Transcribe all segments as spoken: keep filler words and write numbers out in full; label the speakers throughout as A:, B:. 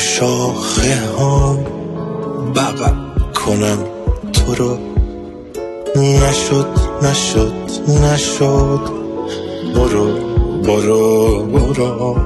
A: شاخه ها بغل کنم تو رو. نشد نشد نشد برو برو برو.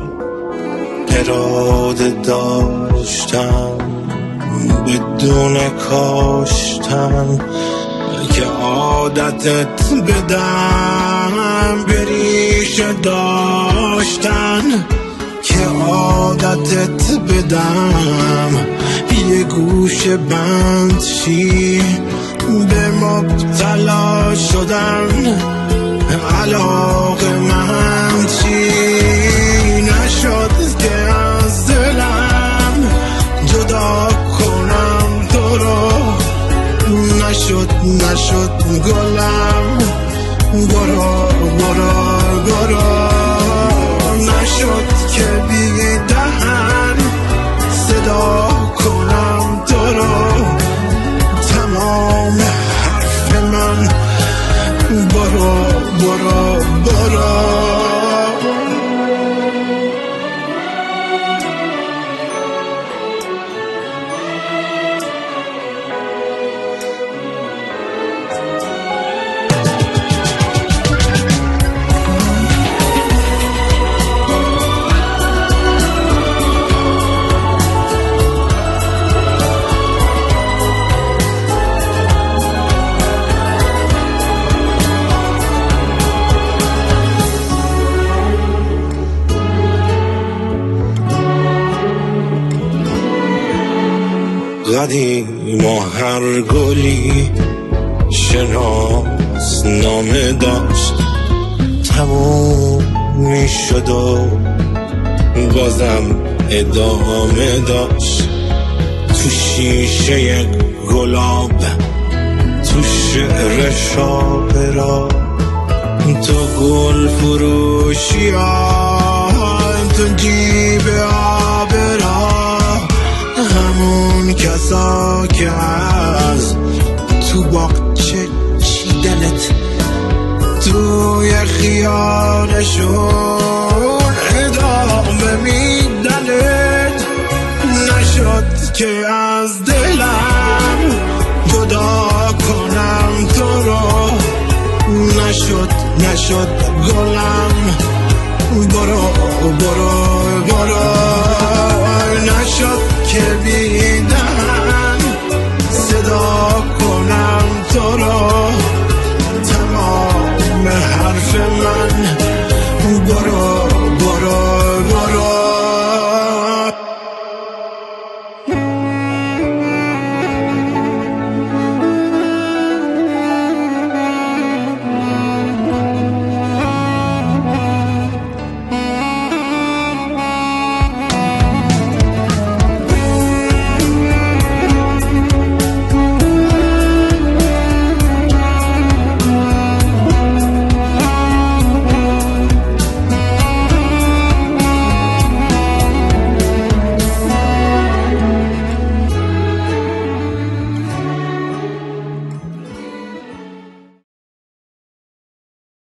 A: اراده داشتم بدون کاشتن که عادتت بدم، بریشه داشتن که عادتت بدم، یه گوشه بند شی به مبتلا شدن علاقه من چی. نشد که از دلم جدا کنم تو رو. نشد نشد گلم برو برو برو. نشد که بی دهن صدا کنم تو رو. تمام حرف من برو برو برو. قدیم و هر گلی شناس نامه داشت، تموم می شد و بازم ادامه داشت. تو شیشه یک گلاب، تو شعر شاعرا، تو گل فروشی ها، تو جیب آبرا، همون کسا که از تو باغچه چیدنت توی خیالشون ادامه میدنت. نشد که از